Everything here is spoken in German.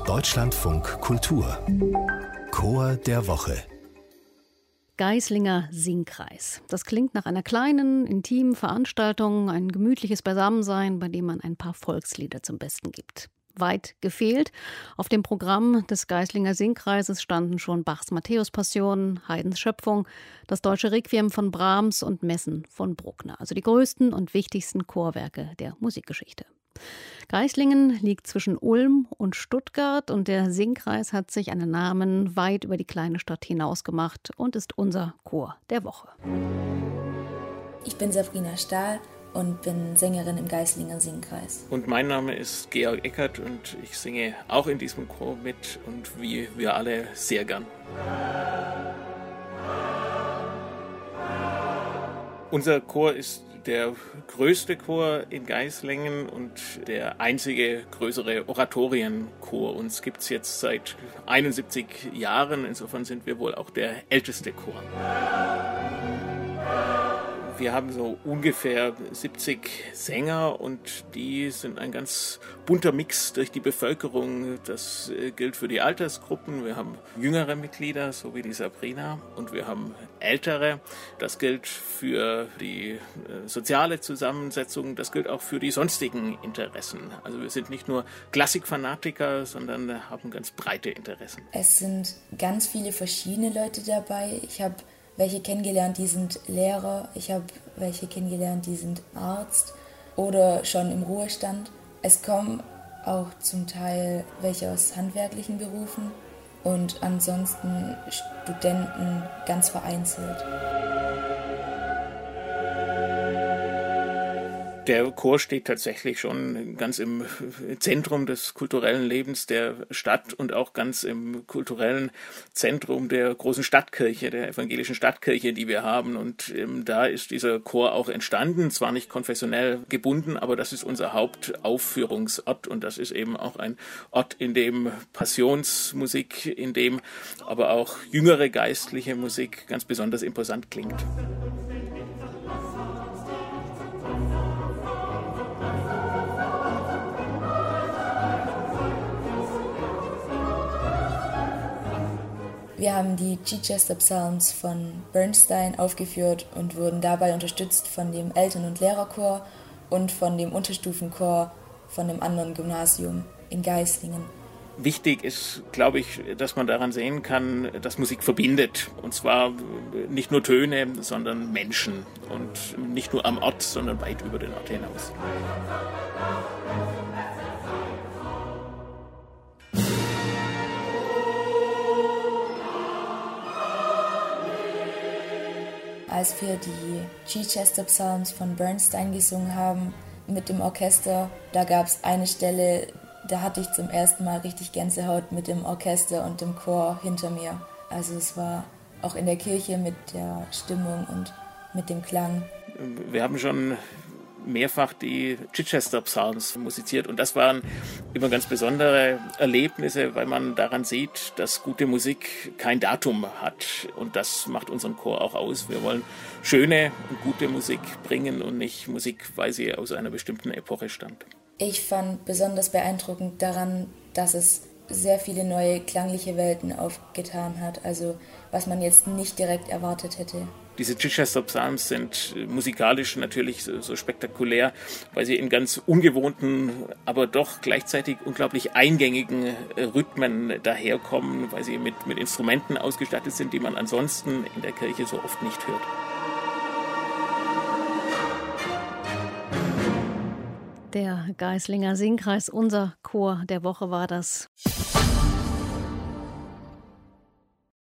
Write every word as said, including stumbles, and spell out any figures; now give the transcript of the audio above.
Deutschlandfunk Kultur Chor der Woche. Geislinger Singkreis. Das klingt nach einer kleinen, intimen Veranstaltung, ein gemütliches Beisammensein, bei dem man ein paar Volkslieder zum Besten gibt. Weit gefehlt. Auf dem Programm des Geislinger Singkreises standen schon Bachs Matthäus-Passion, Haydns Schöpfung, das deutsche Requiem von Brahms und Messen von Bruckner. Also die größten und wichtigsten Chorwerke der Musikgeschichte. Geislingen liegt zwischen Ulm und Stuttgart und der Singkreis hat sich einen Namen weit über die kleine Stadt hinaus gemacht und ist unser Chor der Woche. Ich bin Sabrina Stahl und bin Sängerin im Geislinger Singkreis. Und mein Name ist Georg Eckert und ich singe auch in diesem Chor mit und wie wir alle sehr gern. Unser Chor ist der größte Chor in Geislingen und der einzige größere Oratorienchor. Uns gibt es jetzt seit einundsiebzig Jahren, insofern sind wir wohl auch der älteste Chor. Wir haben so ungefähr siebzig Sänger und die sind ein ganz bunter Mix durch die Bevölkerung. Das gilt für die Altersgruppen. Wir haben jüngere Mitglieder, so wie die Sabrina, und wir haben ältere. Das gilt für die soziale Zusammensetzung, das gilt auch für die sonstigen Interessen. Also wir sind nicht nur Klassikfanatiker, sondern haben ganz breite Interessen. Es sind ganz viele verschiedene Leute dabei. Ich habe welche kennengelernt, die sind Lehrer. Ich habe welche kennengelernt, die sind Arzt oder schon im Ruhestand. Es kommen auch zum Teil welche aus handwerklichen Berufen und ansonsten Studenten ganz vereinzelt. Der Chor steht tatsächlich schon ganz im Zentrum des kulturellen Lebens der Stadt und auch ganz im kulturellen Zentrum der großen Stadtkirche, der evangelischen Stadtkirche, die wir haben. Und ähm, da ist dieser Chor auch entstanden, zwar nicht konfessionell gebunden, aber das ist unser Hauptaufführungsort und das ist eben auch ein Ort, in dem Passionsmusik, in dem aber auch jüngere geistliche Musik ganz besonders imposant klingt. Wir haben die Chichester Psalms von Bernstein aufgeführt und wurden dabei unterstützt von dem Eltern- und Lehrerchor und von dem Unterstufenchor von dem anderen Gymnasium in Geislingen. Wichtig ist, glaube ich, dass man daran sehen kann, dass Musik verbindet. Und zwar nicht nur Töne, sondern Menschen. Und nicht nur am Ort, sondern weit über den Ort hinaus. Als wir die Chichester Psalms von Bernstein gesungen haben mit dem Orchester, da gab es eine Stelle, da hatte ich zum ersten Mal richtig Gänsehaut mit dem Orchester und dem Chor hinter mir. Also es war auch in der Kirche mit der Stimmung und mit dem Klang. Wir haben schon mehrfach die Chichester Psalms musiziert und das waren immer ganz besondere Erlebnisse, weil man daran sieht, dass gute Musik kein Datum hat und das macht unseren Chor auch aus. Wir wollen schöne und gute Musik bringen und nicht Musik, weil sie aus einer bestimmten Epoche stammt. Ich fand besonders beeindruckend daran, dass es sehr viele neue klangliche Welten aufgetan hat, also was man jetzt nicht direkt erwartet hätte. Diese Chichester Psalms sind musikalisch natürlich so, so spektakulär, weil sie in ganz ungewohnten, aber doch gleichzeitig unglaublich eingängigen Rhythmen daherkommen, weil sie mit, mit Instrumenten ausgestattet sind, die man ansonsten in der Kirche so oft nicht hört. Der Geislinger Singkreis, unser Chor der Woche war das.